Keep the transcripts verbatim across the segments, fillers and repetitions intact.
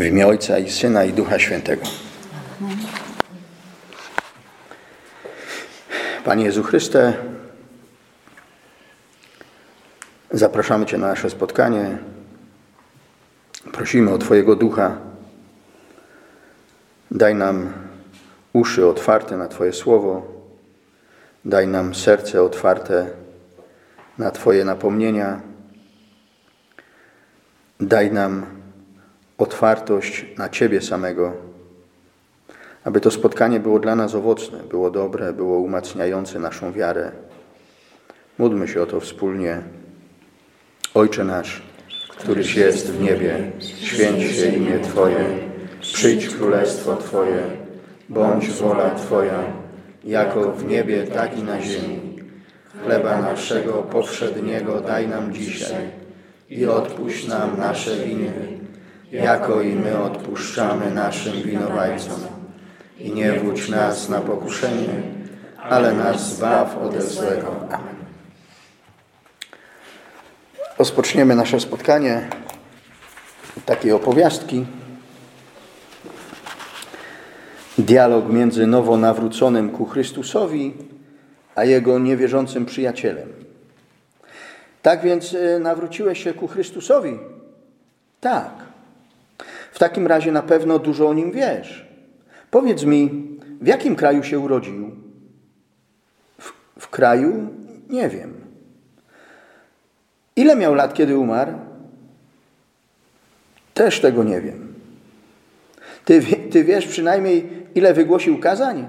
W imię Ojca i Syna i Ducha Świętego. Panie Jezu Chryste, zapraszamy Cię na nasze spotkanie. Prosimy o Twojego Ducha. Daj nam uszy otwarte na Twoje Słowo. Daj nam serce otwarte na Twoje napomnienia. Daj nam otwartość na Ciebie samego, aby to spotkanie było dla nas owocne, było dobre, było umacniające naszą wiarę. Módlmy się o to wspólnie. Ojcze nasz, któryś jest w niebie, święć się imię Twoje, przyjdź królestwo Twoje, bądź wola Twoja, jako w niebie, tak i na ziemi. Chleba naszego powszedniego daj nam dzisiaj i odpuść nam nasze winy, jako i my odpuszczamy naszym winowajcom. I nie wódź nas na pokuszenie, ale nas zbaw ode złego. Amen. Rozpoczniemy nasze spotkanie od takiej opowiastki. Dialog między nowo nawróconym ku Chrystusowi, a jego niewierzącym przyjacielem. Tak więc nawróciłeś się ku Chrystusowi? Tak. W takim razie na pewno dużo o nim wiesz. Powiedz mi, w jakim kraju się urodził? W, w kraju? Nie wiem. Ile miał lat, kiedy umarł? Też tego nie wiem. Ty, ty wiesz przynajmniej, ile wygłosił kazań?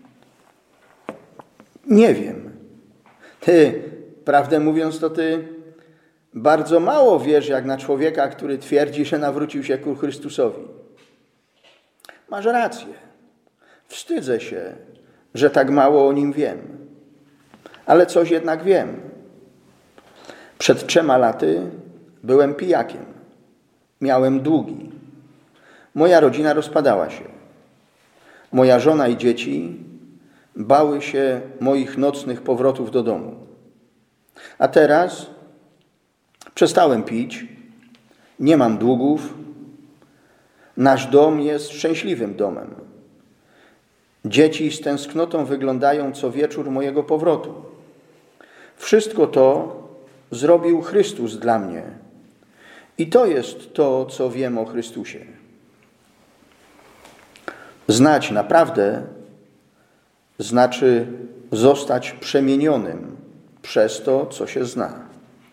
Nie wiem. Ty, prawdę mówiąc, to ty bardzo mało wiesz, jak na człowieka, który twierdzi, że nawrócił się ku Chrystusowi. Masz rację. Wstydzę się, że tak mało o nim wiem. Ale coś jednak wiem. Przed trzema laty byłem pijakiem. Miałem długi. Moja rodzina rozpadała się. Moja żona i dzieci bały się moich nocnych powrotów do domu. A teraz przestałem pić, nie mam długów, nasz dom jest szczęśliwym domem. Dzieci z tęsknotą wyglądają co wieczór mojego powrotu. Wszystko to zrobił Chrystus dla mnie. I to jest to, co wiem o Chrystusie. Znać naprawdę znaczy zostać przemienionym przez to, co się zna.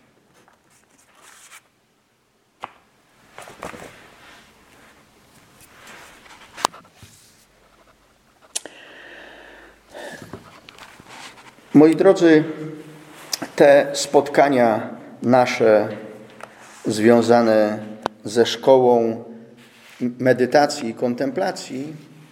Moi drodzy, te spotkania nasze związane ze szkołą medytacji i kontemplacji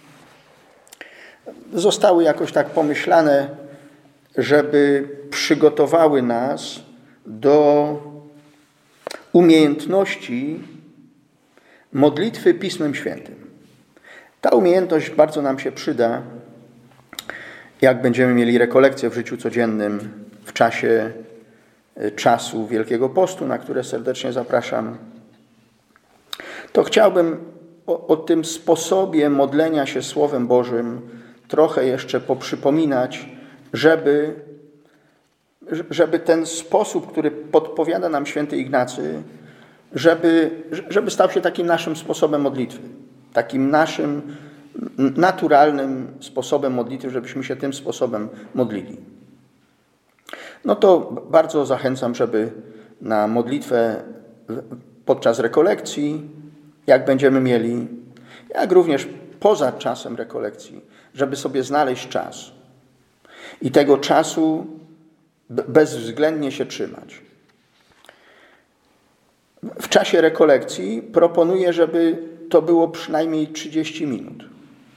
zostały jakoś tak pomyślane, żeby przygotowały nas do umiejętności modlitwy Pismem Świętym. Ta umiejętność bardzo nam się przyda, jak będziemy mieli rekolekcje w życiu codziennym w czasie czasu Wielkiego Postu, na które serdecznie zapraszam. To chciałbym o, o tym sposobie modlenia się Słowem Bożym trochę jeszcze poprzypominać, żeby, żeby ten sposób, który podpowiada nam święty Ignacy, żeby, żeby stał się takim naszym sposobem modlitwy, takim naszym naturalnym sposobem modlitwy, żebyśmy się tym sposobem modlili. No to bardzo zachęcam, żeby na modlitwę podczas rekolekcji, jak będziemy mieli, jak również poza czasem rekolekcji, żeby sobie znaleźć czas i tego czasu bezwzględnie się trzymać. W czasie rekolekcji proponuję, żeby to było przynajmniej trzydzieści minut.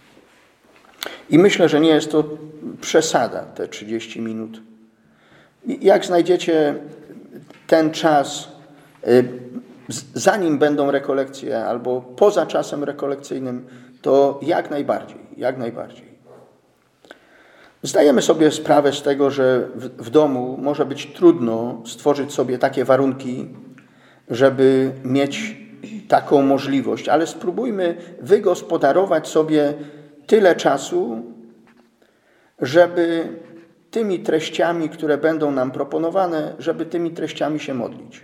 I myślę, że nie jest to przesada, te trzydzieści minut. Jak znajdziecie ten czas, zanim będą rekolekcje albo poza czasem rekolekcyjnym, to jak najbardziej, jak najbardziej. Zdajemy sobie sprawę z tego, że w, w domu może być trudno stworzyć sobie takie warunki, żeby mieć taką możliwość, ale spróbujmy wygospodarować sobie tyle czasu, żeby tymi treściami, które będą nam proponowane, żeby tymi treściami się modlić.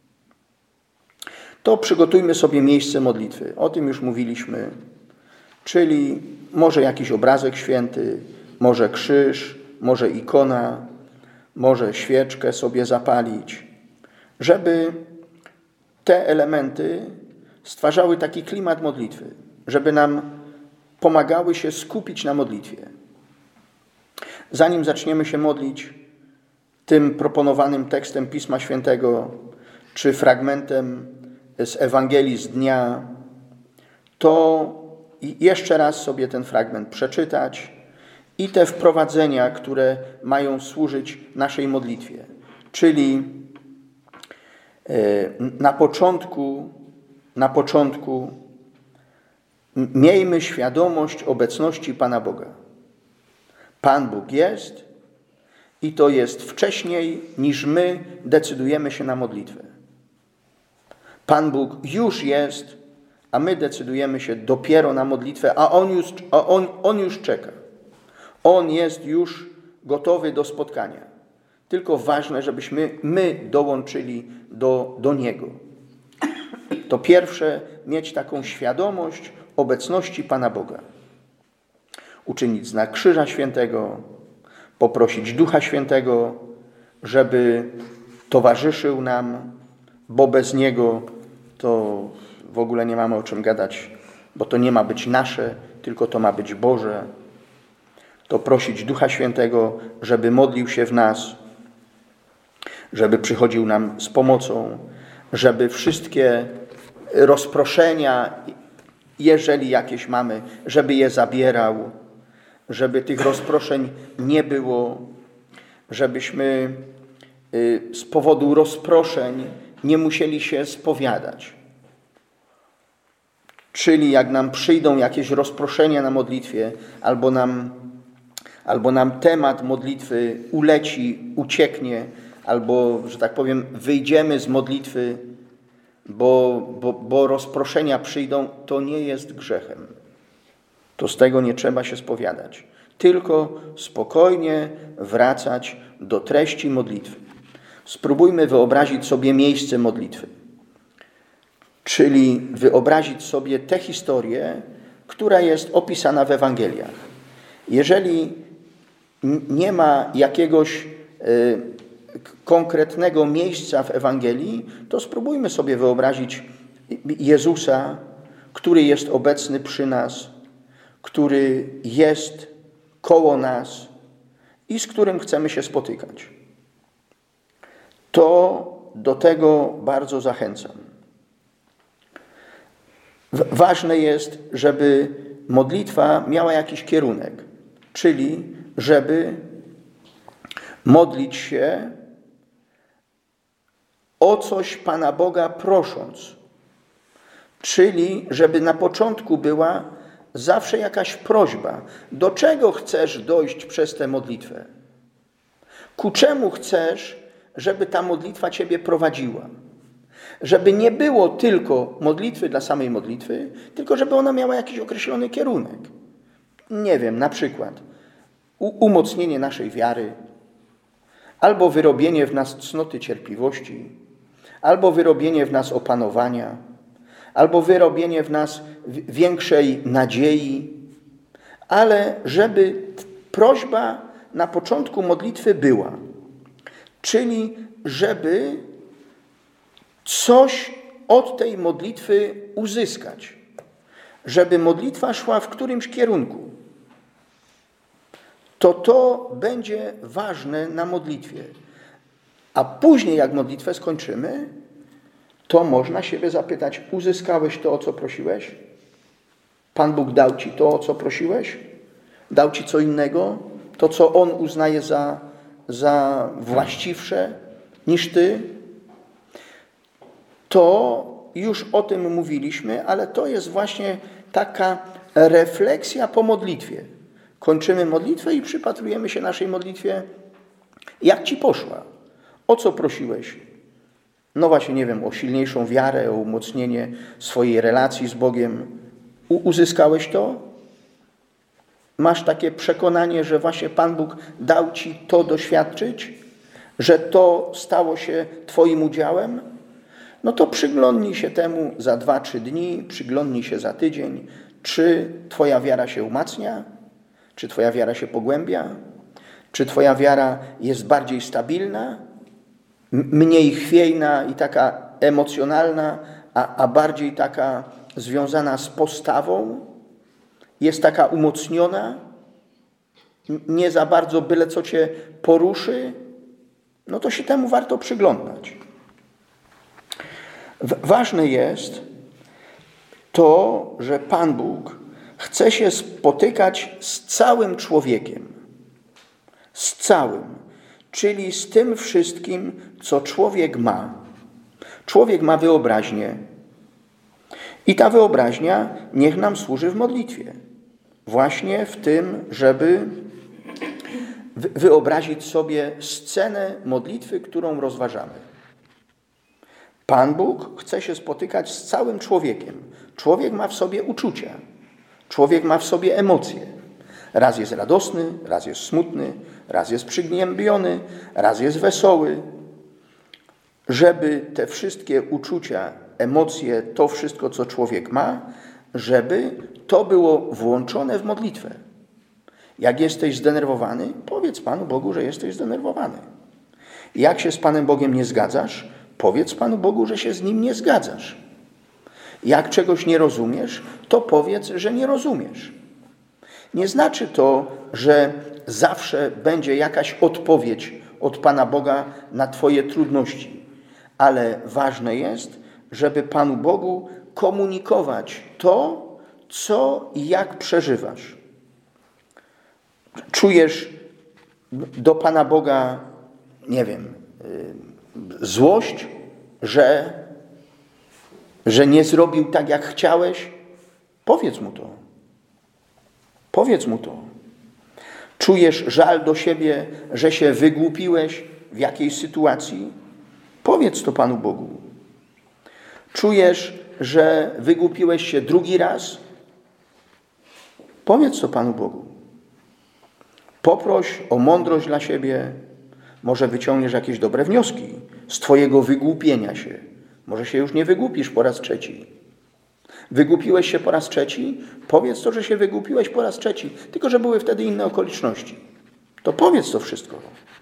To przygotujmy sobie miejsce modlitwy. O tym już mówiliśmy. Czyli może jakiś obrazek święty, może krzyż, może ikona, może świeczkę sobie zapalić, żeby te elementy stwarzały taki klimat modlitwy, żeby nam pomagały się skupić na modlitwie. Zanim zaczniemy się modlić tym proponowanym tekstem Pisma Świętego, czy fragmentem z Ewangelii z dnia, to jeszcze raz sobie ten fragment przeczytać i te wprowadzenia, które mają służyć naszej modlitwie. Czyli na początku, na początku miejmy świadomość obecności Pana Boga. Pan Bóg jest i to jest wcześniej, niż my decydujemy się na modlitwę. Pan Bóg już jest, a my decydujemy się dopiero na modlitwę, a On już, a on, on już czeka. On jest już gotowy do spotkania. Tylko ważne, żebyśmy my dołączyli do, do Niego. To pierwsze, mieć taką świadomość obecności Pana Boga. Uczynić znak Krzyża Świętego, poprosić Ducha Świętego, żeby towarzyszył nam, bo bez Niego to w ogóle nie mamy o czym gadać, bo to nie ma być nasze, tylko to ma być Boże. To prosić Ducha Świętego, żeby modlił się w nas, żeby przychodził nam z pomocą, żeby wszystkie rozproszenia, jeżeli jakieś mamy, żeby je zabierał, żeby tych rozproszeń nie było, żebyśmy z powodu rozproszeń nie musieli się spowiadać. Czyli jak nam przyjdą jakieś rozproszenia na modlitwie, albo nam, albo nam temat modlitwy uleci, ucieknie, albo, że tak powiem, wyjdziemy z modlitwy, bo, bo, bo rozproszenia przyjdą, to nie jest grzechem. To z tego nie trzeba się spowiadać. Tylko spokojnie wracać do treści modlitwy. Spróbujmy wyobrazić sobie miejsce modlitwy. Czyli wyobrazić sobie tę historię, która jest opisana w Ewangeliach. Jeżeli nie ma jakiegoś y, konkretnego miejsca w Ewangelii, to spróbujmy sobie wyobrazić Jezusa, który jest obecny przy nas, który jest koło nas i z którym chcemy się spotykać. To do tego bardzo zachęcam. Ważne jest, żeby modlitwa miała jakiś kierunek, czyli żeby modlić się o coś Pana Boga prosząc, czyli żeby na początku była zawsze jakaś prośba. Do czego chcesz dojść przez tę modlitwę? Ku czemu chcesz, żeby ta modlitwa Ciebie prowadziła? Żeby nie było tylko modlitwy dla samej modlitwy, tylko żeby ona miała jakiś określony kierunek. Nie wiem, na przykład umocnienie naszej wiary, albo wyrobienie w nas cnoty cierpliwości, albo wyrobienie w nas opanowania, albo wyrobienie w nas większej nadziei, ale żeby prośba na początku modlitwy była, czyli żeby coś od tej modlitwy uzyskać, żeby modlitwa szła w którymś kierunku, to to będzie ważne na modlitwie. A później, jak modlitwę skończymy, to można siebie zapytać, uzyskałeś to, o co prosiłeś? Pan Bóg dał Ci to, o co prosiłeś? Dał Ci co innego? To, co On uznaje za, za właściwsze niż Ty? To już o tym mówiliśmy, ale to jest właśnie taka refleksja po modlitwie. Kończymy modlitwę i przypatrujemy się naszej modlitwie. Jak Ci poszła? O co prosiłeś? no właśnie, nie wiem, o silniejszą wiarę, o umocnienie swojej relacji z Bogiem. U- uzyskałeś to? Masz takie przekonanie, że właśnie Pan Bóg dał ci to doświadczyć? Że to stało się twoim udziałem? No to przyglądnij się temu za dwa, trzy dni, przyglądnij się za tydzień. Czy twoja wiara się umacnia? Czy twoja wiara się pogłębia? Czy twoja wiara jest bardziej stabilna? Mniej chwiejna i taka emocjonalna, a, a bardziej taka związana z postawą? Jest taka umocniona? Nie za bardzo byle co cię poruszy? No to się temu warto przyglądać. Ważne jest to, że Pan Bóg chce się spotykać z całym człowiekiem. Z całym. Czyli z tym wszystkim, co człowiek ma. Człowiek ma wyobraźnię. I ta wyobraźnia niech nam służy w modlitwie. Właśnie w tym, żeby wyobrazić sobie scenę modlitwy, którą rozważamy. Pan Bóg chce się spotykać z całym człowiekiem. Człowiek ma w sobie uczucia. Człowiek ma w sobie emocje. Raz jest radosny, raz jest smutny, raz jest przygnębiony, raz jest wesoły. Żeby te wszystkie uczucia, emocje, to wszystko, co człowiek ma, żeby to było włączone w modlitwę. Jak jesteś zdenerwowany, powiedz Panu Bogu, że jesteś zdenerwowany. Jak się z Panem Bogiem nie zgadzasz, powiedz Panu Bogu, że się z Nim nie zgadzasz. Jak czegoś nie rozumiesz, to powiedz, że nie rozumiesz. Nie znaczy to, że zawsze będzie jakaś odpowiedź od Pana Boga na twoje trudności, ale ważne jest, żeby Panu Bogu komunikować to, co i jak przeżywasz. Czujesz do Pana Boga, nie wiem, złość, że, że nie zrobił tak, jak chciałeś? Powiedz mu to. Powiedz mu to. Czujesz żal do siebie, że się wygłupiłeś w jakiejś sytuacji? Powiedz to Panu Bogu. Czujesz, że wygłupiłeś się drugi raz? Powiedz to Panu Bogu. Poproś o mądrość dla siebie. Może wyciągniesz jakieś dobre wnioski z twojego wygłupienia się. Może się już nie wygłupisz po raz trzeci. Wygłupiłeś się po raz trzeci? Powiedz to, że się wygłupiłeś po raz trzeci. Tylko, że były wtedy inne okoliczności. To powiedz to wszystko.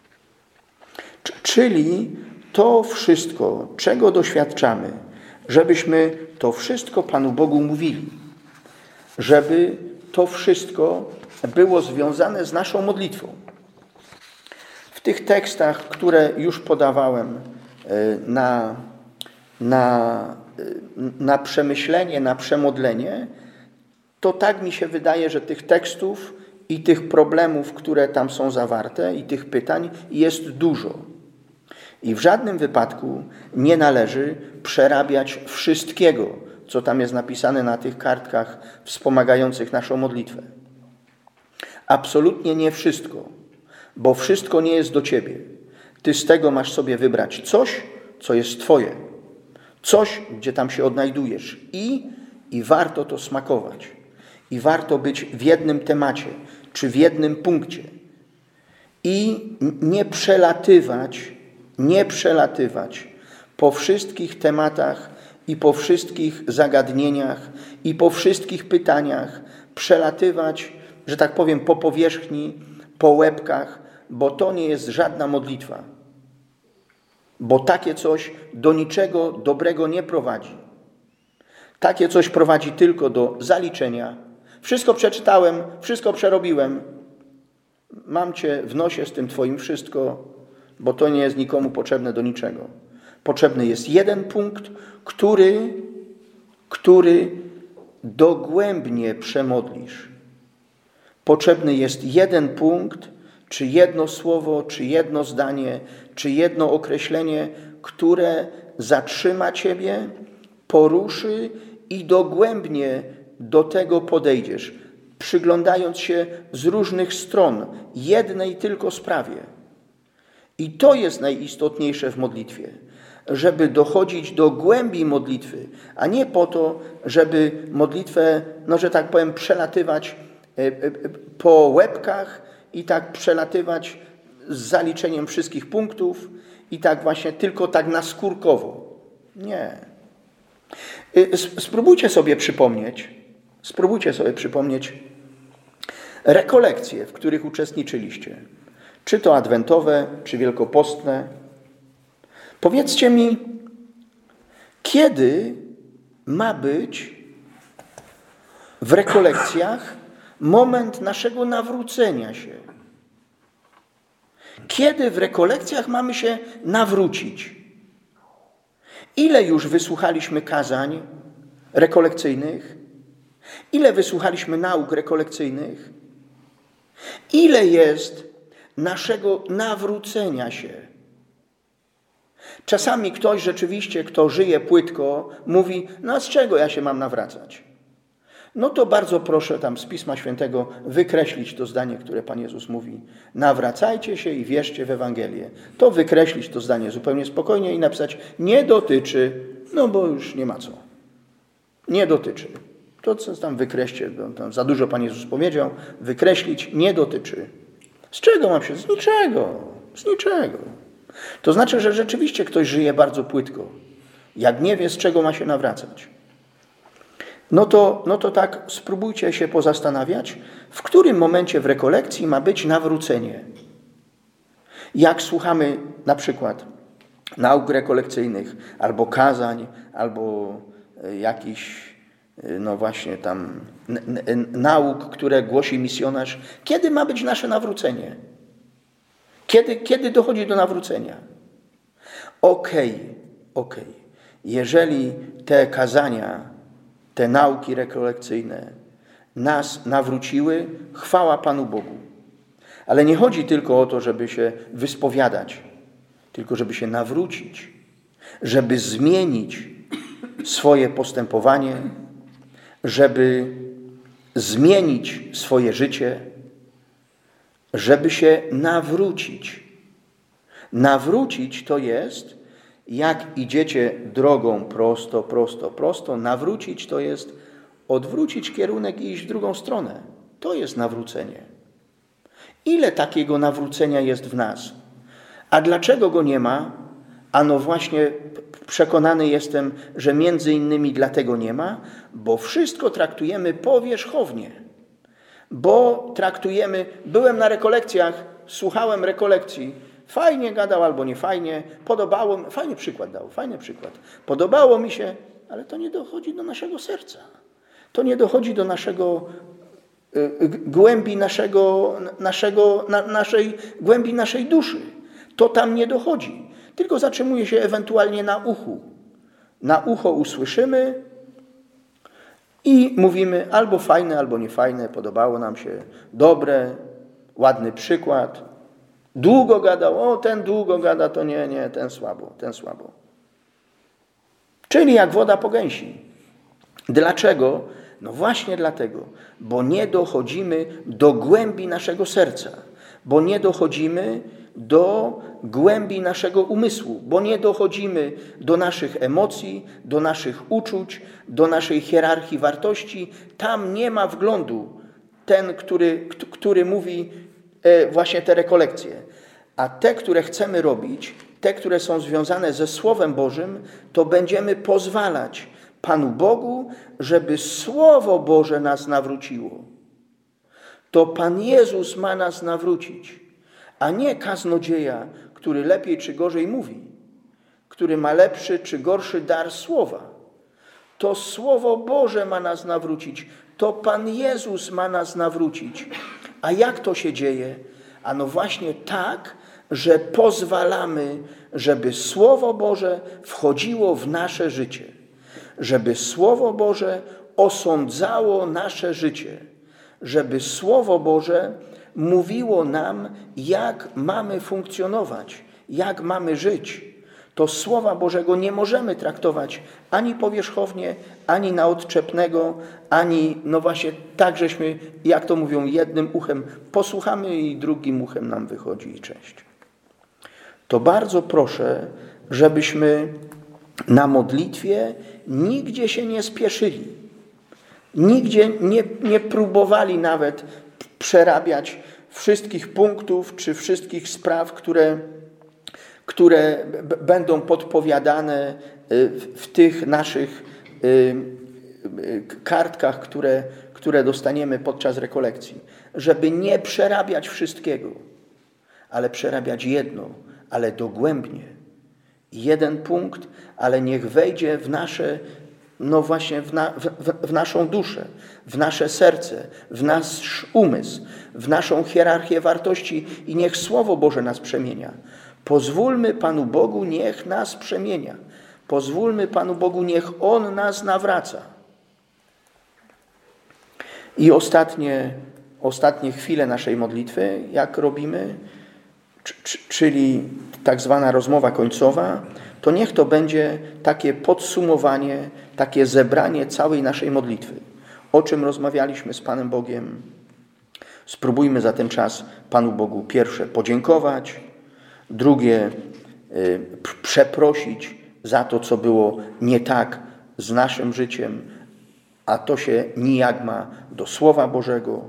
Czyli to wszystko, czego doświadczamy, żebyśmy to wszystko Panu Bogu mówili. Żeby to wszystko było związane z naszą modlitwą. W tych tekstach, które już podawałem na, na, na przemyślenie, na przemodlenie, to tak mi się wydaje, że tych tekstów i tych problemów, które tam są zawarte, i tych pytań jest dużo. I w żadnym wypadku nie należy przerabiać wszystkiego, co tam jest napisane na tych kartkach wspomagających naszą modlitwę. Absolutnie nie wszystko, bo wszystko nie jest do ciebie. Ty z tego masz sobie wybrać coś, co jest twoje. Coś, gdzie tam się odnajdujesz. I, i warto to smakować. I warto być w jednym temacie, czy w jednym punkcie. I nie przelatywać, nie przelatywać po wszystkich tematach i po wszystkich zagadnieniach i po wszystkich pytaniach. Przelatywać, że tak powiem, po powierzchni, po łebkach, bo to nie jest żadna modlitwa. Bo takie coś do niczego dobrego nie prowadzi. Takie coś prowadzi tylko do zaliczenia. Wszystko przeczytałem, wszystko przerobiłem. Mam cię w nosie z tym twoim wszystko, bo to nie jest nikomu potrzebne do niczego. Potrzebny jest jeden punkt, który, który dogłębnie przemodlisz. Potrzebny jest jeden punkt, czy jedno słowo, czy jedno zdanie, czy jedno określenie, które zatrzyma ciebie, poruszy i dogłębnie do tego podejdziesz, przyglądając się z różnych stron, jednej tylko sprawie. I to jest najistotniejsze w modlitwie. żeby dochodzić do głębi modlitwy, a nie po to, żeby modlitwę, no że tak powiem, przelatywać po łebkach i tak przelatywać z zaliczeniem wszystkich punktów i tak właśnie tylko tak naskórkowo. Nie. Spróbujcie sobie przypomnieć, spróbujcie sobie przypomnieć rekolekcje, w których uczestniczyliście. Czy to adwentowe, czy wielkopostne. Powiedzcie mi, kiedy ma być w rekolekcjach moment naszego nawrócenia się? Kiedy w rekolekcjach mamy się nawrócić? Ile już wysłuchaliśmy kazań rekolekcyjnych? Ile wysłuchaliśmy nauk rekolekcyjnych? Ile jest naszego nawrócenia się? Czasami ktoś rzeczywiście, kto żyje płytko, mówi, no a z czego ja się mam nawracać? No to bardzo proszę tam z Pisma Świętego wykreślić to zdanie, które Pan Jezus mówi. Nawracajcie się i wierzcie w Ewangelię. To wykreślić to zdanie zupełnie spokojnie i napisać, nie dotyczy, no bo już nie ma co. Nie dotyczy. To, co tam wykreślcie, tam za dużo Pan Jezus powiedział, wykreślić nie dotyczy. Z czego mam się? Z niczego. Z niczego. To znaczy, że rzeczywiście ktoś żyje bardzo płytko. Jak nie wie, z czego ma się nawracać. No to, no to tak spróbujcie się pozastanawiać, w którym momencie w rekolekcji ma być nawrócenie. Jak słuchamy na przykład nauk rekolekcyjnych, albo kazań, albo jakichś, no właśnie tam nauk, które głosi misjonarz. Kiedy ma być nasze nawrócenie? Kiedy, kiedy dochodzi do nawrócenia? Okej, okay, okej. Okay. Jeżeli te kazania, te nauki rekolekcyjne nas nawróciły, chwała Panu Bogu. Ale nie chodzi tylko o to, żeby się wyspowiadać, tylko żeby się nawrócić, żeby zmienić swoje postępowanie, żeby zmienić swoje życie, żeby się nawrócić. Nawrócić to jest, jak idziecie drogą prosto, prosto, prosto, nawrócić to jest odwrócić kierunek i iść w drugą stronę. To jest nawrócenie. Ile takiego nawrócenia jest w nas? A dlaczego go nie ma? Ano właśnie przekonany jestem, że między innymi dlatego nie ma, bo wszystko traktujemy powierzchownie. Bo traktujemy, byłem na rekolekcjach, słuchałem rekolekcji, fajnie gadał albo nie fajnie, podobało mi, fajny przykład dał, fajny przykład. Podobało mi się, ale to nie dochodzi do naszego serca. To nie dochodzi do naszego y, głębi naszego, naszego na, naszej głębi naszej duszy. To tam nie dochodzi. Tylko zatrzymuje się ewentualnie na uchu. Na ucho usłyszymy i mówimy albo fajne, albo niefajne, podobało nam się, dobre, ładny przykład. Długo gadał, o ten długo gada, to nie, nie, ten słabo, ten słabo. Czyli jak woda po gęsi. Dlaczego? No właśnie dlatego, bo nie dochodzimy do głębi naszego serca, bo nie dochodzimy do głębi naszego umysłu, bo nie dochodzimy do naszych emocji, do naszych uczuć, do naszej hierarchii wartości. Tam nie ma wglądu ten, który, który mówi właśnie te rekolekcje. A te, które chcemy robić, te, które są związane ze Słowem Bożym, to będziemy pozwalać Panu Bogu, żeby Słowo Boże nas nawróciło. To Pan Jezus ma nas nawrócić, a nie kaznodzieja, który lepiej czy gorzej mówi, który ma lepszy czy gorszy dar słowa. To Słowo Boże ma nas nawrócić, to Pan Jezus ma nas nawrócić. A jak to się dzieje? Ano właśnie tak, że pozwalamy, żeby Słowo Boże wchodziło w nasze życie. Żeby Słowo Boże osądzało nasze życie. Żeby Słowo Boże mówiło nam, jak mamy funkcjonować, jak mamy żyć. To Słowa Bożego nie możemy traktować ani powierzchownie, ani na odczepnego, ani, no właśnie tak, żeśmy, jak to mówią, jednym uchem posłuchamy i drugim uchem nam wychodzi i cześć. To bardzo proszę, żebyśmy na modlitwie nigdzie się nie spieszyli. Nigdzie nie, nie próbowali nawet przerabiać wszystkich punktów czy wszystkich spraw, które, które b- będą podpowiadane w tych naszych kartkach, które, które dostaniemy podczas rekolekcji. Żeby nie przerabiać wszystkiego, ale przerabiać jedno, ale dogłębnie. Jeden punkt, ale niech wejdzie w nasze, no właśnie w, na, w, w naszą duszę, w nasze serce, w nasz umysł, w naszą hierarchię wartości i niech Słowo Boże nas przemienia. Pozwólmy Panu Bogu, niech nas przemienia. Pozwólmy Panu Bogu, niech On nas nawraca. I ostatnie, ostatnie chwile naszej modlitwy, jak robimy, czyli tak zwana rozmowa końcowa, to niech to będzie takie podsumowanie, takie zebranie całej naszej modlitwy. O czym rozmawialiśmy z Panem Bogiem. Spróbujmy za ten czas Panu Bogu pierwsze podziękować, drugie y, przeprosić za to, co było nie tak z naszym życiem, a to się nijak ma do Słowa Bożego.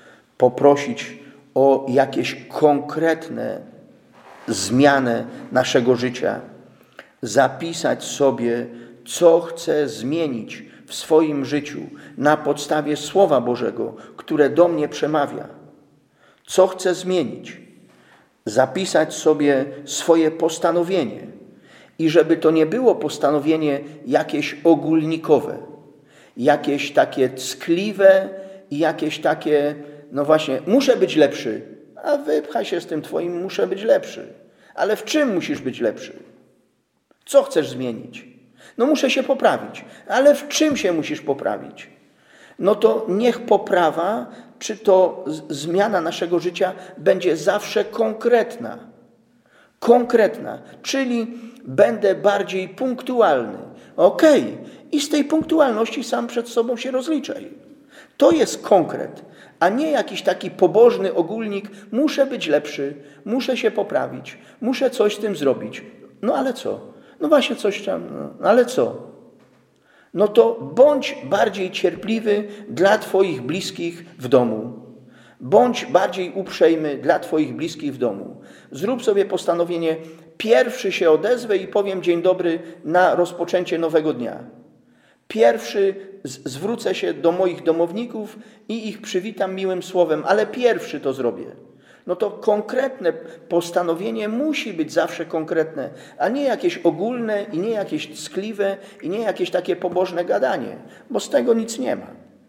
Poprosić o jakieś konkretne zmianę naszego życia. Zapisać sobie, co chcę zmienić w swoim życiu na podstawie Słowa Bożego, które do mnie przemawia. Co chcę zmienić? Zapisać sobie swoje postanowienie. I żeby to nie było postanowienie jakieś ogólnikowe, jakieś takie ckliwe i jakieś takie, no właśnie, muszę być lepszy, a wypchaj się z tym twoim, muszę być lepszy. Ale w czym musisz być lepszy? Co chcesz zmienić? No muszę się poprawić, ale w czym się musisz poprawić? No to niech poprawa, czy to zmiana naszego życia będzie zawsze konkretna. Konkretna, czyli będę bardziej punktualny. Okej, okay. I z tej punktualności sam przed sobą się rozliczaj. To jest konkret, a nie jakiś taki pobożny ogólnik. Muszę być lepszy, muszę się poprawić, muszę coś z tym zrobić. No ale co? No właśnie coś tam, no ale co? No to bądź bardziej cierpliwy dla Twoich bliskich w domu. Bądź bardziej uprzejmy dla Twoich bliskich w domu. Zrób sobie postanowienie, pierwszy się odezwę i powiem dzień dobry na rozpoczęcie nowego dnia. Pierwszy zwrócę się do moich domowników i ich przywitam miłym słowem, ale pierwszy to zrobię. No to konkretne postanowienie musi być zawsze konkretne, a nie jakieś ogólne i nie jakieś ckliwe i nie jakieś takie pobożne gadanie, bo z tego nic nie ma.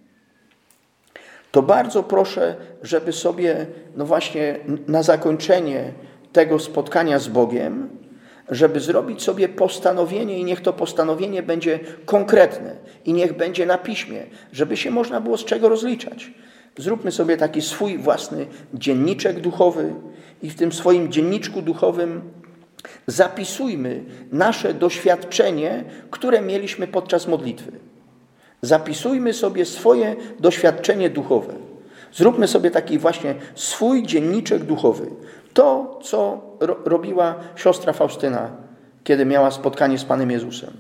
To bardzo proszę, żeby sobie, no właśnie na zakończenie tego spotkania z Bogiem, żeby zrobić sobie postanowienie i niech to postanowienie będzie konkretne i niech będzie na piśmie, żeby się można było z czego rozliczać. Zróbmy sobie taki swój własny dzienniczek duchowy i w tym swoim dzienniczku duchowym zapisujmy nasze doświadczenie, które mieliśmy podczas modlitwy. Zapisujmy sobie swoje doświadczenie duchowe. Zróbmy sobie taki właśnie swój dzienniczek duchowy. To, co ro- robiła siostra Faustyna, kiedy miała spotkanie z Panem Jezusem.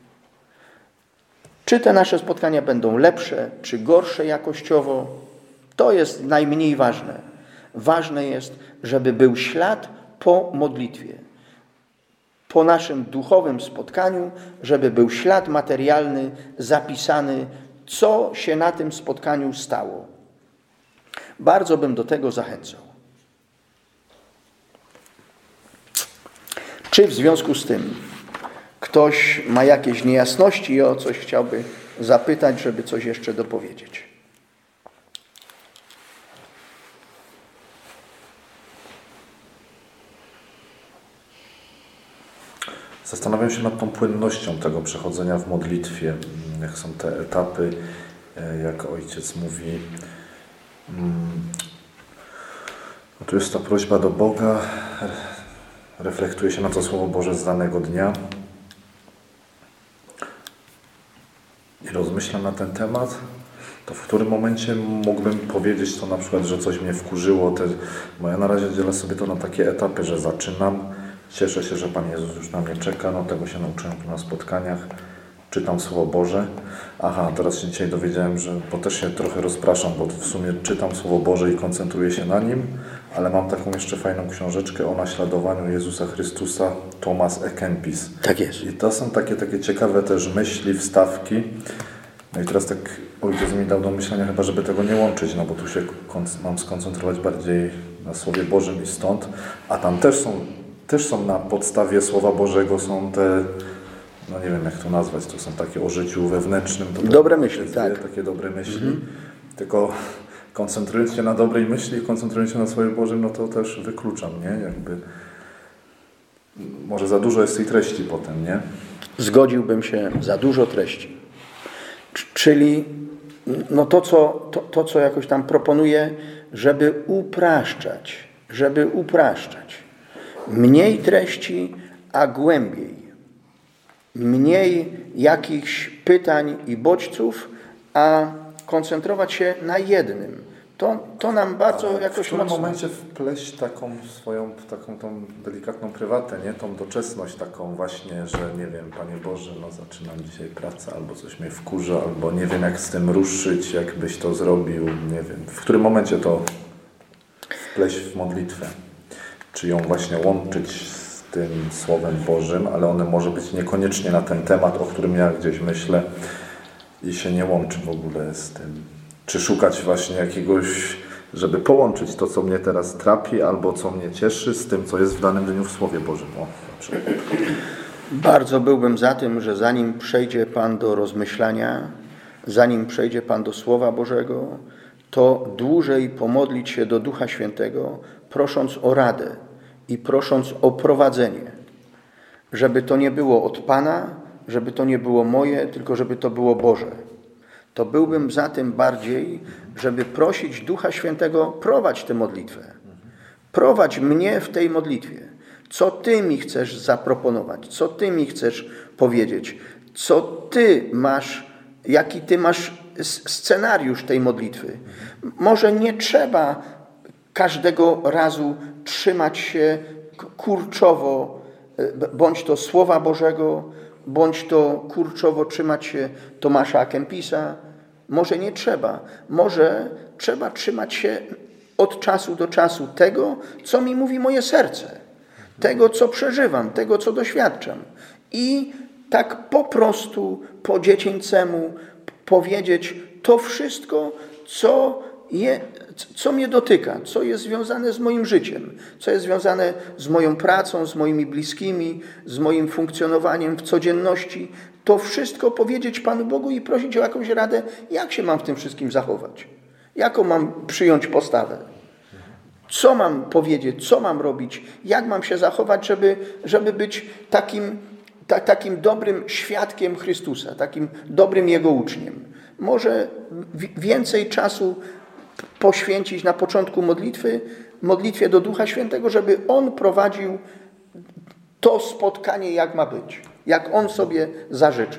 Czy te nasze spotkania będą lepsze, czy gorsze jakościowo, to jest najmniej ważne. Ważne jest, żeby był ślad po modlitwie. Po naszym duchowym spotkaniu, żeby był ślad materialny, zapisany, co się na tym spotkaniu stało. Bardzo bym do tego zachęcał. Czy w związku z tym ktoś ma jakieś niejasności i o coś chciałby zapytać, żeby coś jeszcze dopowiedzieć? Zastanawiam się nad tą płynnością tego przechodzenia w modlitwie. Jak są te etapy, jak ojciec mówi. No tu jest ta prośba do Boga. Reflektuje się na to Słowo Boże z danego dnia. I rozmyślam na ten temat. To w którym momencie mógłbym powiedzieć to na przykład, że coś mnie wkurzyło. Te, bo ja na razie dzielę sobie to na takie etapy, że zaczynam Cieszę się, że Pan Jezus już na mnie czeka, no tego się nauczyłem tu na spotkaniach. Czytam Słowo Boże. Aha, teraz się dzisiaj dowiedziałem, że, bo też się trochę rozpraszam, bo w sumie czytam Słowo Boże i koncentruję się na nim, ale mam taką jeszcze fajną książeczkę o naśladowaniu Jezusa Chrystusa, Thomas à Kempis. Tak jest. I to są takie, takie ciekawe też myśli, wstawki. No i teraz tak ojciec mi dał do myślenia chyba, żeby tego nie łączyć, no bo tu się mam skoncentrować bardziej na Słowie Bożym i stąd, a tam też są, też są na podstawie Słowa Bożego są te, no nie wiem jak to nazwać, to są takie o życiu wewnętrznym. To dobre myśli, tak. Takie dobre myśli, mhm. Tylko koncentrując się na dobrej myśli, koncentrując się na Słowie Bożym, no to też wykluczam, nie? Jakby może za dużo jest tej treści potem, nie? Zgodziłbym się, za dużo treści. Czyli no to, co, to, to, co jakoś tam proponuję, żeby upraszczać, żeby upraszczać. Mniej treści, a głębiej. Mniej jakichś pytań i bodźców, a koncentrować się na jednym. To, to nam bardzo ale jakoś w którym mocno... momencie wpleść taką swoją, taką tą delikatną prywatę, nie? Tą doczesność taką właśnie, że nie wiem, Panie Boże, no zaczynam dzisiaj pracę, albo coś mnie wkurza, albo nie wiem jak z tym ruszyć, jak byś to zrobił, nie wiem. W którym momencie to wpleść w modlitwę? Czy ją właśnie łączyć z tym Słowem Bożym, ale one może być niekoniecznie na ten temat, o którym ja gdzieś myślę i się nie łączy w ogóle z tym. Czy szukać właśnie jakiegoś, żeby połączyć to, co mnie teraz trapi, albo co mnie cieszy, z tym, co jest w danym dniu w Słowie Bożym. O, Bardzo byłbym za tym, że zanim przejdzie Pan do rozmyślania, zanim przejdzie Pan do Słowa Bożego, to dłużej pomodlić się do Ducha Świętego, prosząc o radę i prosząc o prowadzenie. Żeby to nie było od Pana, żeby to nie było moje, tylko żeby to było Boże. To byłbym za tym bardziej, żeby prosić Ducha Świętego, prowadź tę modlitwę. Prowadź mnie w tej modlitwie. Co Ty mi chcesz zaproponować? Co Ty mi chcesz powiedzieć? Co Ty masz, jaki Ty masz scenariusz tej modlitwy? Może nie trzeba każdego razu trzymać się kurczowo, bądź to Słowa Bożego, bądź to kurczowo trzymać się Tomasza à Kempisa. Może nie trzeba. Może trzeba trzymać się od czasu do czasu tego, co mi mówi moje serce. Tego, co przeżywam, tego, co doświadczam. I tak po prostu po dziecięcemu powiedzieć to wszystko, co, je, co mnie dotyka, co jest związane z moim życiem, co jest związane z moją pracą, z moimi bliskimi, z moim funkcjonowaniem w codzienności. To wszystko powiedzieć Panu Bogu i prosić o jakąś radę, jak się mam w tym wszystkim zachować. Jaką mam przyjąć postawę. Co mam powiedzieć, co mam robić, jak mam się zachować, żeby, żeby być takim, ta, takim dobrym świadkiem Chrystusa, takim dobrym Jego uczniem. Może więcej czasu poświęcić na początku modlitwy, modlitwie do Ducha Świętego, żeby On prowadził to spotkanie, jak ma być, jak On sobie zażyczył.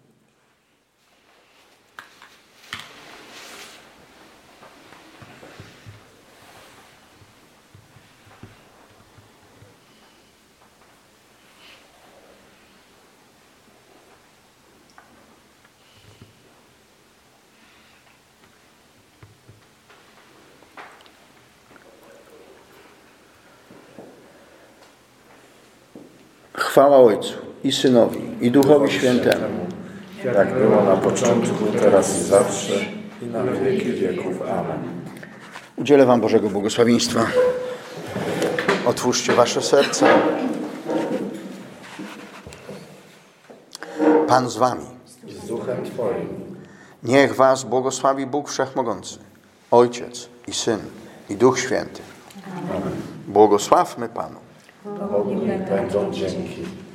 Chwała Ojcu i Synowi, i Duchowi Świętemu. Jak było na początku, teraz i zawsze, i na wieki wieków. Amen. Udzielę Wam Bożego błogosławieństwa. Otwórzcie Wasze serca. Pan z Wami. I z Duchem Twoim. Niech Was błogosławi Bóg Wszechmogący, Ojciec i Syn, i Duch Święty. Amen. Błogosławmy Panu. Bogu będą dzięki.